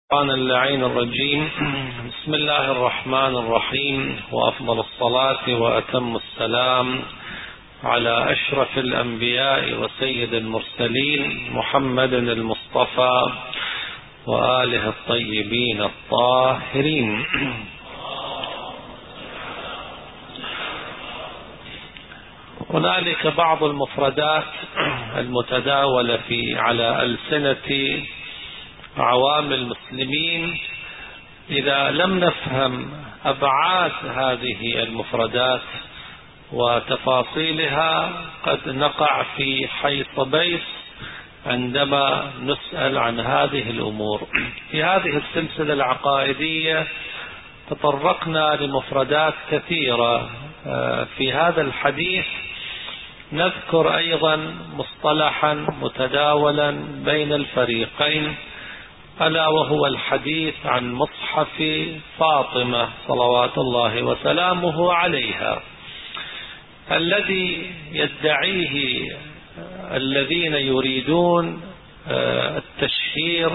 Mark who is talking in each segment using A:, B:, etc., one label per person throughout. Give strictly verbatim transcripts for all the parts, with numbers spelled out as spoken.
A: الشيطان اللعين الرجيم. بسم الله الرحمن الرحيم، وأفضل الصلاة وأتم السلام على أشرف الأنبياء وسيد المرسلين محمد المصطفى وآله الطيبين الطاهرين. هنالك بعض المفردات المتداولة في على ألسنة عوام المسلمين، إذا لم نفهم أبعاد هذه المفردات وتفاصيلها قد نقع في حيص بيص عندما نسأل عن هذه الأمور. في هذه السلسلة العقائدية تطرقنا لمفردات كثيرة. في هذا الحديث نذكر أيضا مصطلحا متداولا بين الفريقين، ألا وهو الحديث عن مصحف فاطمة صلوات الله وسلامه عليها، الذي يدعيه الذين يريدون التشهير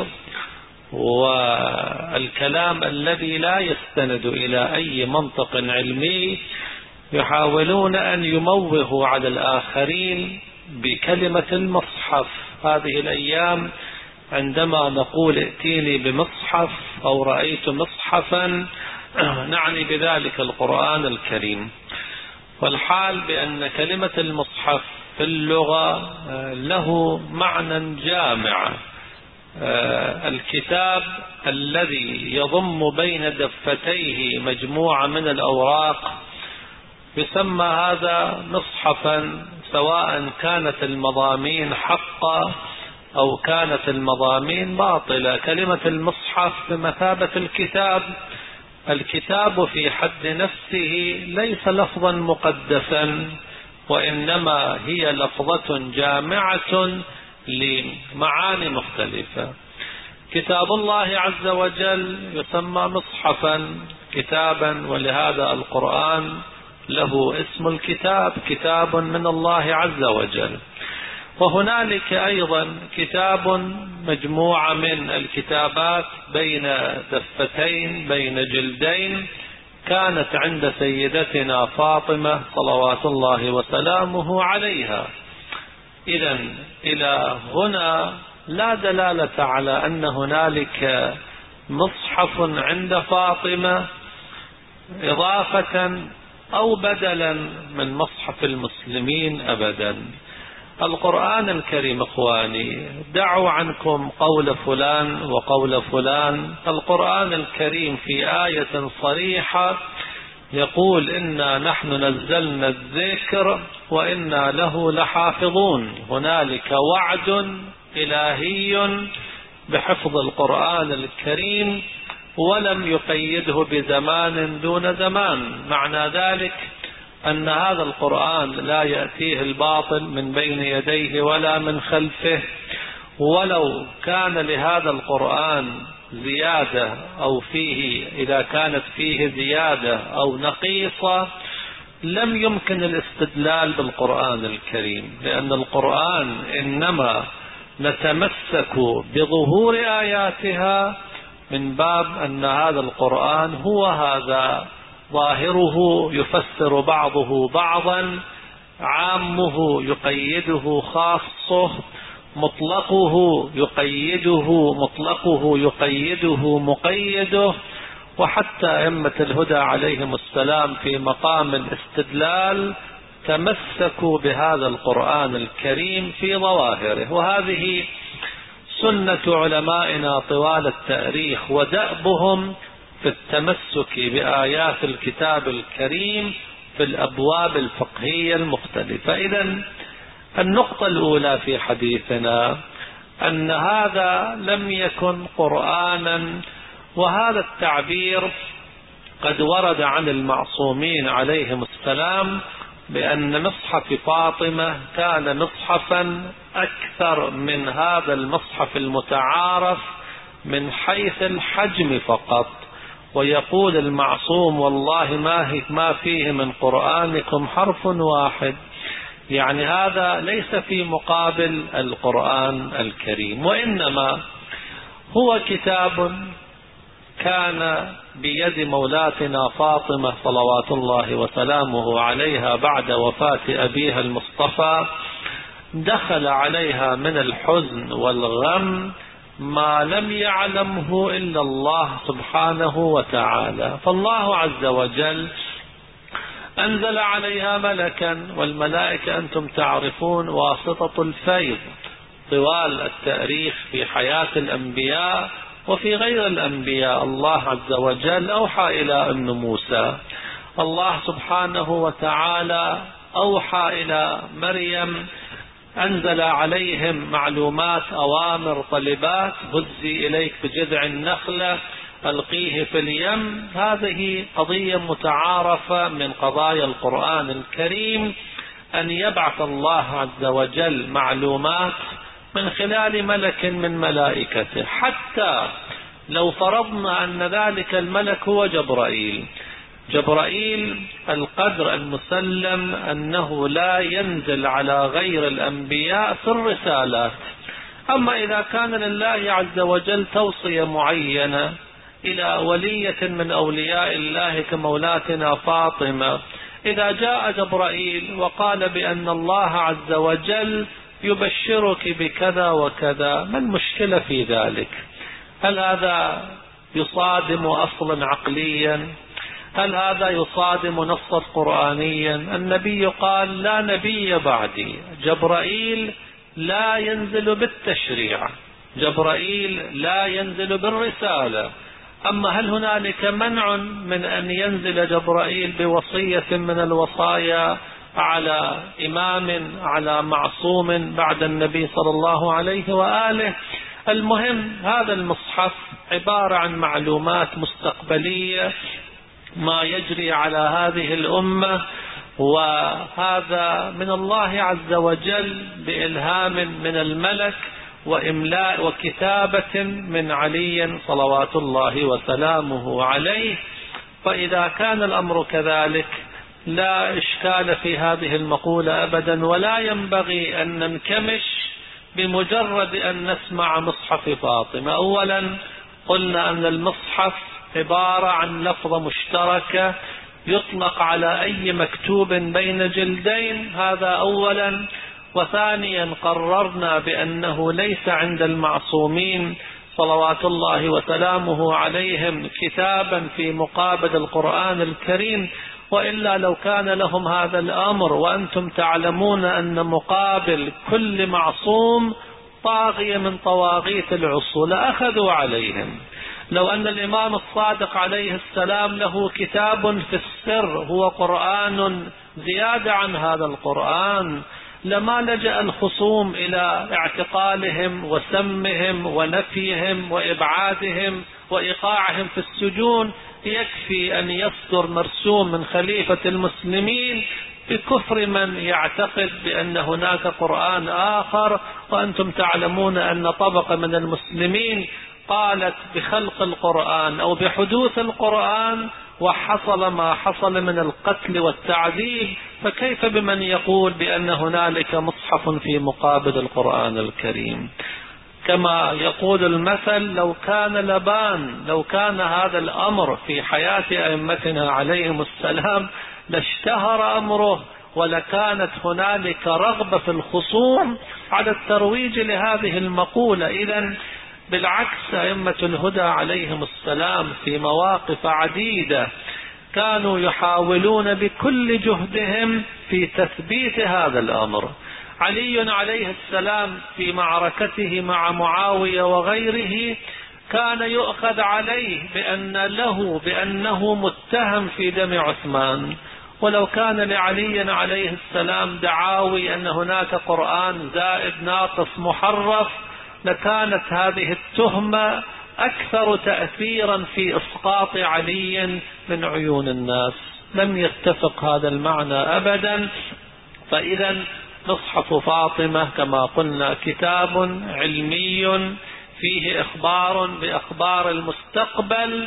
A: والكلام الذي لا يستند إلى أي منطق علمي، يحاولون أن يموهوا على الآخرين بكلمة المصحف. هذه الأيام عندما نقول ائتيني بمصحف أو رأيت مصحفا نعني بذلك القرآن الكريم، والحال بأن كلمة المصحف في اللغة له معنى جامع. الكتاب الذي يضم بين دفتيه مجموعة من الأوراق يسمى هذا مصحفا، سواء كانت المضامين حقا أو كانت المضامين باطلة. كلمة المصحف بمثابة الكتاب. الكتاب في حد نفسه ليس لفظا مقدسا، وإنما هي لفظة جامعة لمعاني مختلفة. كتاب الله عز وجل يسمى مصحفا كتابا، ولهذا القرآن له اسم الكتاب، كتاب من الله عز وجل. وهنالك أيضا كتاب مجموعة من الكتابات بين دفتين بين جلدين، كانت عند سيدتنا فاطمة صلوات الله وسلامه عليها. إذن إلى هنا لا دلالة على أن هنالك مصحف عند فاطمة إضافة أو بدلا من مصحف المسلمين أبدا. القرآن الكريم إخواني، دعوا عنكم قول فلان وقول فلان. القرآن الكريم في آية صريحة يقول إنا نحن نزلنا الذكر وإنا له لحافظون. هنالك وعد إلهي بحفظ القرآن الكريم، ولم يقيده بزمان دون زمان. معنى ذلك أن هذا القرآن لا يأتيه الباطل من بين يديه ولا من خلفه. ولو كان لهذا القرآن زيادة أو فيه إذا كانت فيه زيادة أو نقيصة لم يمكن الاستدلال بالقرآن الكريم، لأن القرآن إنما نتمسك بظهور آياتها من باب أن هذا القرآن هو هذا، ظاهره يفسر بعضه بعضا، عامه يقيده خاصه، مطلقه يقيده مطلقه يقيده مقيده. وحتى أئمة الهدى عليهم السلام في مقام الاستدلال تمسكوا بهذا القرآن الكريم في ظواهره. وهذه سنة علمائنا طوال التاريخ ودأبهم في التمسك بآيات الكتاب الكريم في الأبواب الفقهية المختلفة. إذن النقطة الأولى في حديثنا أن هذا لم يكن قرآنا، وهذا التعبير قد ورد عن المعصومين عليهم السلام بأن مصحف فاطمة كان مصحفا أكثر من هذا المصحف المتعارف من حيث الحجم فقط. ويقول المعصوم والله ما ما فيه من قرآنكم حرف واحد، يعني هذا ليس في مقابل القرآن الكريم، وإنما هو كتاب كان بيد مولاتنا فاطمة صلوات الله وسلامه عليها بعد وفاة أبيها المصطفى دخل عليها من الحزن والغم ما لم يعلمه إلا الله سبحانه وتعالى. فالله عز وجل أنزل عليها ملكا، والملائكة أنتم تعرفون واسطة الفيض طوال التاريخ في حياة الأنبياء وفي غير الأنبياء. الله عز وجل أوحى إلى أم موسى، الله سبحانه وتعالى أوحى إلى مريم، أنزل عليهم معلومات، أوامر، طلبات: هزي إليك بجذع النخلة، ألقيه في اليم. هذه قضية متعارفة من قضايا القرآن الكريم، أن يبعث الله عز وجل معلومات من خلال ملك من ملائكته. حتى لو فرضنا أن ذلك الملك هو جبرائيل، جبرائيل القدر المسلم أنه لا ينزل على غير الأنبياء في الرسالات. أما إذا كان لله عز وجل توصية معينة إلى ولية من أولياء الله كمولاتنا فاطمة، إذا جاء جبرائيل وقال بأن الله عز وجل يبشرك بكذا وكذا، ما المشكلة في ذلك؟ هل هذا يصادم أصلا عقليا؟ هل هذا يصادم نصا قرآنيا؟ النبي قال: لا نبي بعدي. جبرائيل لا ينزل بالتشريع، جبرائيل لا ينزل بالرسالة. أما هل هنالك منع من أن ينزل جبرائيل بوصية من الوصايا على إمام، على معصوم بعد النبي صلى الله عليه وآله؟ المهم، هذا المصحف عبارة عن معلومات مستقبلية ما يجري على هذه الأمة، وهذا من الله عز وجل بإلهام من الملك وإملاء وكتابة من علي صلوات الله وسلامه عليه. فإذا كان الأمر كذلك لا إشكال في هذه المقولة أبدا، ولا ينبغي أن ننكمش بمجرد أن نسمع مصحف فاطمة. أولا قلنا أن المصحف عبارة عن لفظة مشتركة يطلق على أي مكتوب بين جلدين، هذا أولا. وثانيا قررنا بأنه ليس عند المعصومين صلوات الله وسلامه عليهم كتابا في مقابل القرآن الكريم، وإلا لو كان لهم هذا الأمر، وأنتم تعلمون أن مقابل كل معصوم طاغية من طواغيت العصور لأخذوا عليهم. لو أن الإمام الصادق عليه السلام له كتاب في السر هو قرآن زيادة عن هذا القرآن، لما لجأ الخصوم إلى اعتقالهم وسمهم ونفيهم وإبعادهم وإيقاعهم في السجون. يكفي أن يصدر مرسوم من خليفة المسلمين بكفر من يعتقد بأن هناك قرآن آخر. وأنتم تعلمون أن طبقة من المسلمين قالت بخلق القرآن أو بحدوث القرآن، وحصل ما حصل من القتل والتعذيب، فكيف بمن يقول بأن هنالك مصحف في مقابل القرآن الكريم؟ كما يقول المثل: لو كان لبان، لو كان هذا الأمر في حياة أئمتنا عليهم السلام لاشتهر أمره، ولكانت هنالك رغبة في الخصوم على الترويج لهذه المقولة. إذن بالعكس، أئمة الهدى عليهم السلام في مواقف عديدة كانوا يحاولون بكل جهدهم في تثبيت هذا الأمر. علي عليه السلام في معركته مع معاوية وغيره كان يؤخذ عليه بأن له بأنه متهم في دم عثمان، ولو كان لعلي عليه السلام دعاوي أن هناك قرآن زائد ناقص محرف لكانت هذه التهمة أكثر تأثيرا في إسقاط علي من عيون الناس. لم يتفق هذا المعنى أبدا. فإذا مصحف فاطمة كما قلنا كتاب علمي فيه إخبار بأخبار المستقبل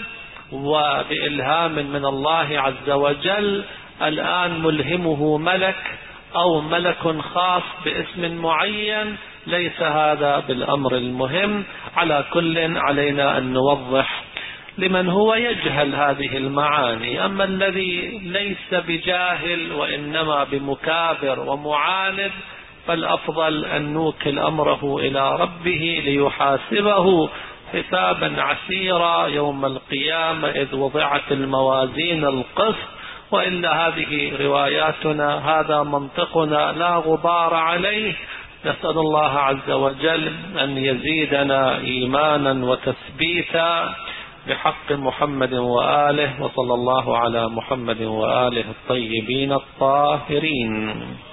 A: وبإلهام من الله عز وجل. الآن ملهمه ملك أو ملك خاص باسم معين، ليس هذا بالأمر المهم. على كل علينا أن نوضح لمن هو يجهل هذه المعاني. أما الذي ليس بجاهل وإنما بمكابر ومعاند فالأفضل أن نوكل أمره إلى ربه ليحاسبه حسابا عسيرا يوم القيامة إذ وضعت الموازين القسط. وإلا هذه رواياتنا، هذا منطقنا لا غبار عليه. نسأل الله عز وجل أن يزيدنا إيمانا وتثبيتا بحق محمد وآله، وصلى الله على محمد وآله الطيبين الطاهرين.